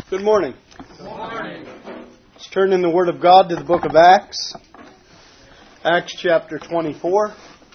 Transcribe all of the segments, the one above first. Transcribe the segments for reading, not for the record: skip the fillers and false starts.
Good morning. Good morning. Let's turn in the Word of God to the book of Acts. Acts chapter 24.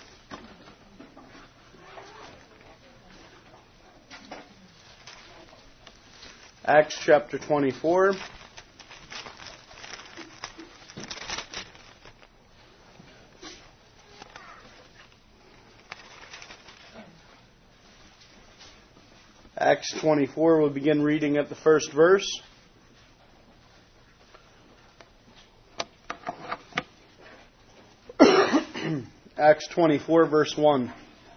Acts chapter 24. Acts 24, we'll begin reading at the first verse. Acts 24, verse 1.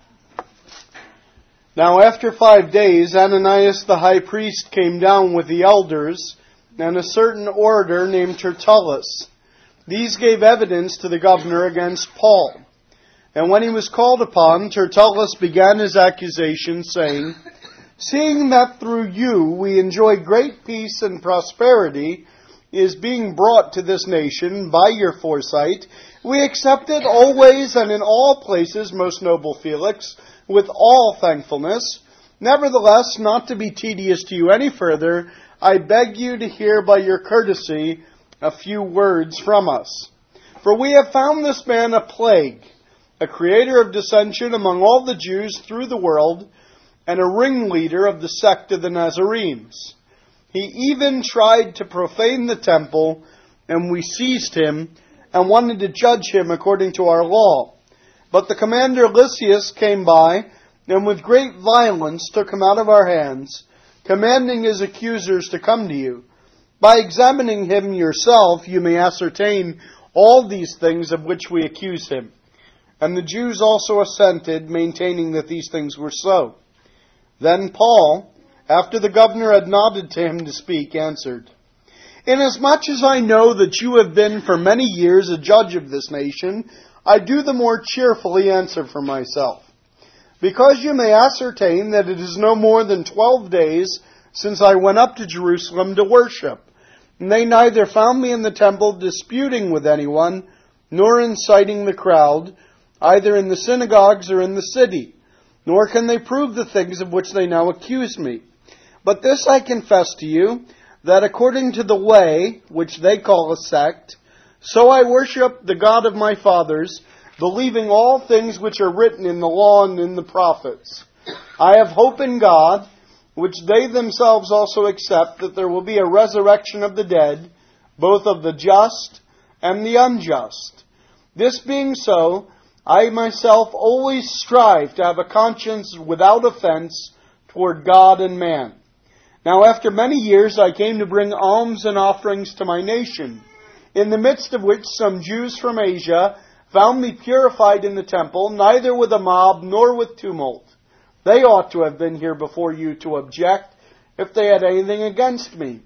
Now after 5 days, Ananias the high priest came down with the elders and a certain orator named Tertullus. These gave evidence to the governor against Paul. And when he was called upon, Tertullus began his accusation, saying, "Seeing that through you we enjoy great peace and prosperity is being brought to this nation by your foresight, we accept it always and in all places, most noble Felix, with all thankfulness. Nevertheless, not to be tedious to you any further, I beg you to hear by your courtesy a few words from us. For we have found this man a plague, a creator of dissension among all the Jews through the world, and a ringleader of the sect of the Nazarenes. He even tried to profane the temple, and we seized him and wanted to judge him according to our law. But the commander Lysias came by, and with great violence took him out of our hands, commanding his accusers to come to you. By examining him yourself, you may ascertain all these things of which we accuse him." And the Jews also assented, maintaining that these things were so. Then Paul, after the governor had nodded to him to speak, answered, "Inasmuch as I know that you have been for many years a judge of this nation, I do the more cheerfully answer for myself. Because you may ascertain that it is no more than 12 days since I went up to Jerusalem to worship, and they neither found me in the temple disputing with anyone, nor inciting the crowd, either in the synagogues or in the city. Nor can they prove the things of which they now accuse me. But this I confess to you, that according to the way, which they call a sect, so I worship the God of my fathers, believing all things which are written in the law and in the prophets. I have hope in God, which they themselves also accept, that there will be a resurrection of the dead, both of the just and the unjust. This being so, I myself always strive to have a conscience without offense toward God and man. Now after many years I came to bring alms and offerings to my nation, in the midst of which some Jews from Asia found me purified in the temple, neither with a mob nor with tumult. They ought to have been here before you to object, if they had anything against me.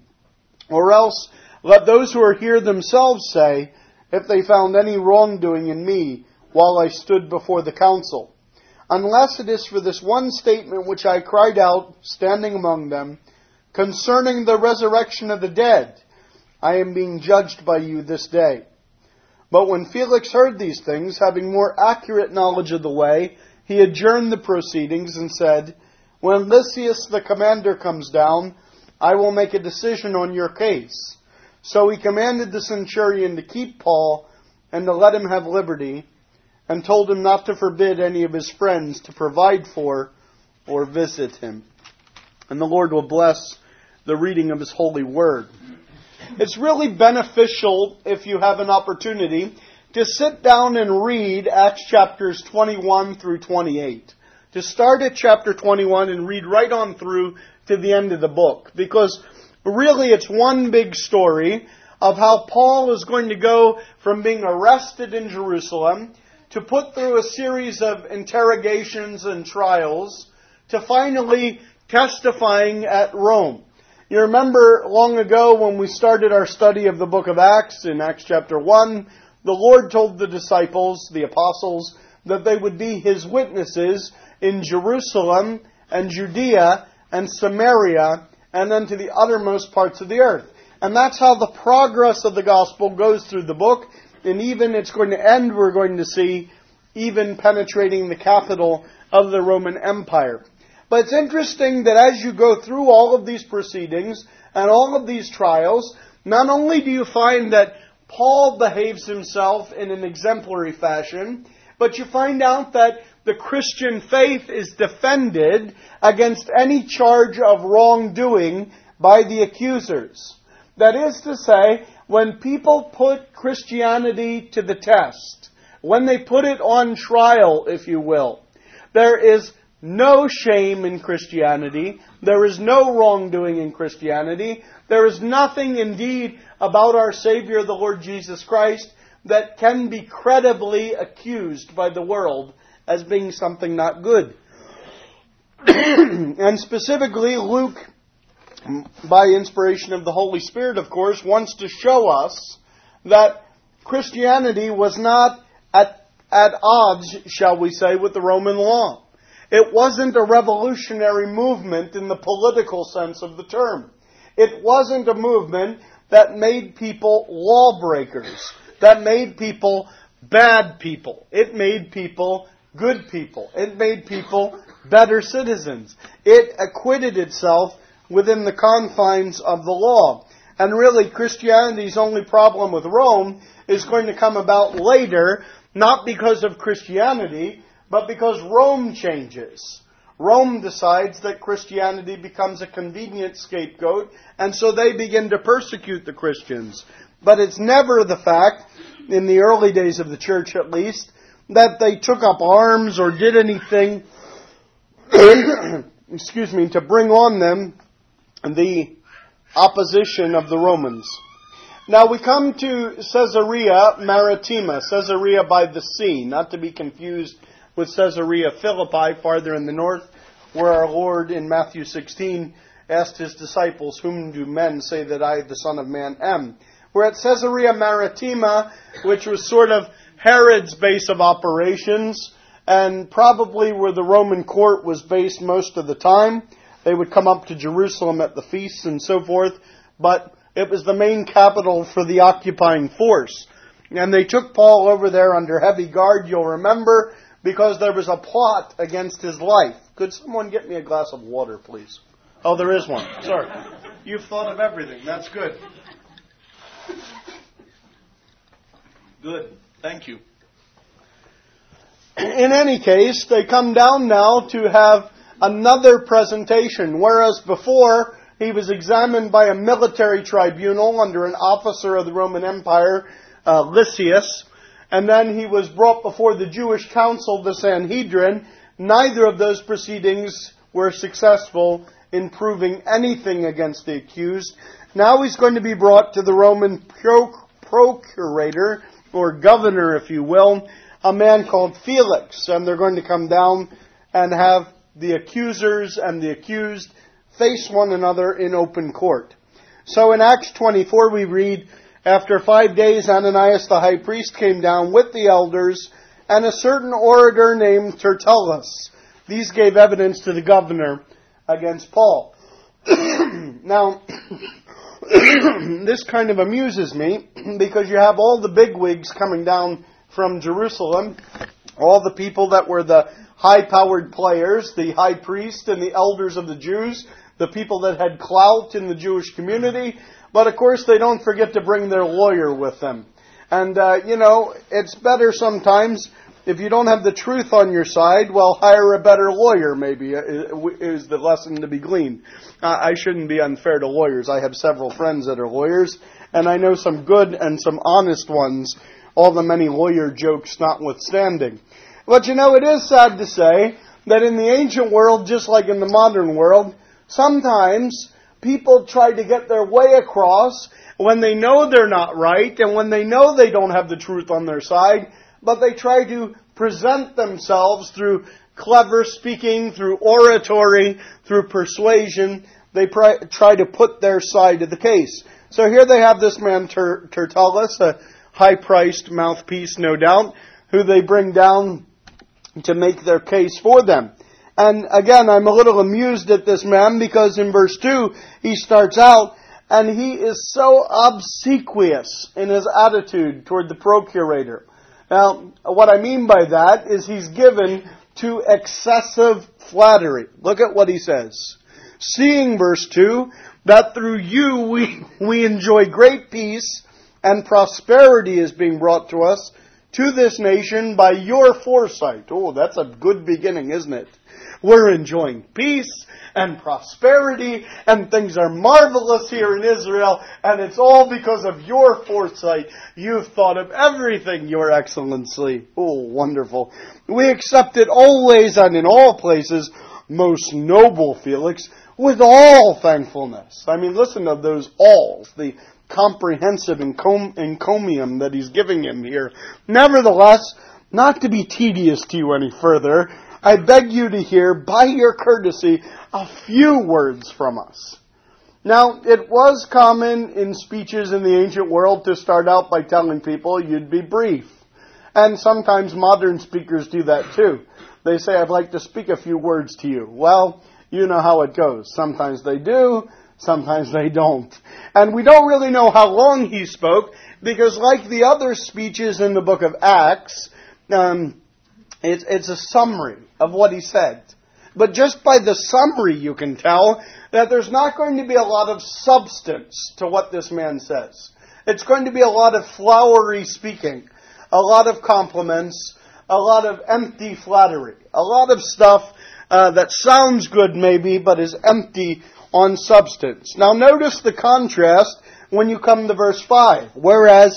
Or else let those who are here themselves say, if they found any wrongdoing in me, while I stood before the council. Unless it is for this one statement which I cried out, standing among them, concerning the resurrection of the dead, I am being judged by you this day." But when Felix heard these things, having more accurate knowledge of the way, he adjourned the proceedings and said, "When Lysias the commander comes down, I will make a decision on your case." So he commanded the centurion to keep Paul and to let him have liberty, and told him not to forbid any of his friends to provide for or visit him. And the Lord will bless the reading of His holy word. It's really beneficial, if you have an opportunity, to sit down and read Acts chapters 21 through 28. To start at chapter 21 and read right on through to the end of the book. Because really it's one big story of how Paul is going to go from being arrested in Jerusalem to put through a series of interrogations and trials, to finally testifying at Rome. You remember long ago when we started our study of the book of Acts, in Acts chapter 1, the Lord told the disciples, the apostles, that they would be His witnesses in Jerusalem and Judea and Samaria and unto the uttermost parts of the earth. And that's how the progress of the gospel goes through the book. And even it's going to end, we're going to see, even penetrating the capital of the Roman Empire. But it's interesting that as you go through all of these proceedings and all of these trials, not only do you find that Paul behaves himself in an exemplary fashion, but you find out that the Christian faith is defended against any charge of wrongdoing by the accusers. That is to say, when people put Christianity to the test, when they put it on trial, if you will, there is no shame in Christianity. There is no wrongdoing in Christianity. There is nothing indeed about our Savior, the Lord Jesus Christ, that can be credibly accused by the world as being something not good. And specifically, Luke, by inspiration of the Holy Spirit, of course, wants to show us that Christianity was not at odds, shall we say, with the Roman law. It wasn't a revolutionary movement in the political sense of the term. It wasn't a movement that made people lawbreakers, that made people bad people. It made people good people. It made people better citizens. It acquitted itself within the confines of the law. And really, Christianity's only problem with Rome is going to come about later, not because of Christianity, but because Rome changes. Rome decides that Christianity becomes a convenient scapegoat, and so they begin to persecute the Christians. But it's never the fact, in the early days of the church at least, that they took up arms or did anything, to bring on them the opposition of the Romans. Now we come to Caesarea Maritima, Caesarea by the sea, not to be confused with Caesarea Philippi, farther in the north, where our Lord in Matthew 16 asked His disciples, "Whom do men say that I, the Son of Man, am?" We're at Caesarea Maritima, which was sort of Herod's base of operations, and probably where the Roman court was based most of the time. They would come up to Jerusalem at the feasts and so forth, but it was the main capital for the occupying force. And they took Paul over there under heavy guard, you'll remember, because there was a plot against his life. Could someone get me a glass of water, please? Oh, there is one. Sorry. You've thought of everything. That's good. Good. Thank you. In any case, they come down now to have another presentation, whereas before he was examined by a military tribunal under an officer of the Roman Empire, Lysias, and then he was brought before the Jewish council, the Sanhedrin. Neither of those proceedings were successful in proving anything against the accused. Now he's going to be brought to the Roman procurator, or governor, if you will, a man called Felix, and they're going to come down and have the accusers and the accused face one another in open court. So in Acts 24 we read, "After 5 days Ananias the high priest came down with the elders and a certain orator named Tertullus. These gave evidence to the governor against Paul." Now, this kind of amuses me because you have all the bigwigs coming down from Jerusalem, all the people that were the high-powered players, the high priest and the elders of the Jews, the people that had clout in the Jewish community, but of course they don't forget to bring their lawyer with them. And, it's better sometimes, if you don't have the truth on your side, well, hire a better lawyer, maybe, is the lesson to be gleaned. I shouldn't be unfair to lawyers. I have several friends that are lawyers, and I know some good and some honest ones, all the many lawyer jokes notwithstanding. But it is sad to say that in the ancient world, just like in the modern world, sometimes people try to get their way across when they know they're not right and when they know they don't have the truth on their side, but they try to present themselves through clever speaking, through oratory, through persuasion. They try to put their side of the case. So here they have this man Tertullus, a high-priced mouthpiece, no doubt, who they bring down to make their case for them. And again, I'm a little amused at this man because in verse 2, he starts out and he is so obsequious in his attitude toward the procurator. Now, what I mean by that is he's given to excessive flattery. Look at what he says. Seeing, verse 2, that through you we enjoy great peace and prosperity is being brought to us, to this nation by your foresight. Oh, that's a good beginning, isn't it? We're enjoying peace and prosperity, and things are marvelous here in Israel, and it's all because of your foresight. You've thought of everything, Your Excellency. Oh, wonderful. We accept it always and in all places, most noble Felix, with all thankfulness. I mean, listen to those alls, the comprehensive encomium that he's giving him here. Nevertheless, not to be tedious to you any further, I beg you to hear, by your courtesy, a few words from us. Now, it was common in speeches in the ancient world to start out by telling people you'd be brief. And sometimes modern speakers do that too. They say, I'd like to speak a few words to you. Well, you know how it goes. Sometimes they do, sometimes they don't. And we don't really know how long he spoke, because like the other speeches in the book of Acts, it's a summary of what he said. But just by the summary you can tell that there's not going to be a lot of substance to what this man says. It's going to be a lot of flowery speaking, a lot of compliments, a lot of empty flattery, a lot of stuff that sounds good maybe, but is empty on substance. Now notice the contrast when you come to verse 5. Whereas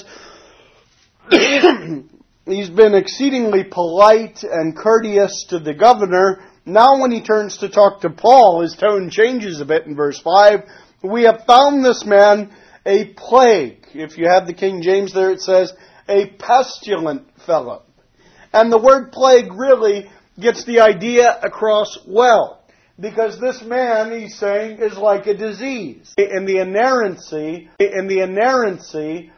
he's been exceedingly polite and courteous to the governor, now when he turns to talk to Paul, his tone changes a bit in verse 5. We have found this man a plague. If you have the King James there, it says a pestilent fellow. And the word plague really gets the idea across well. Because this man, he's saying, is like a disease. In the inerrancy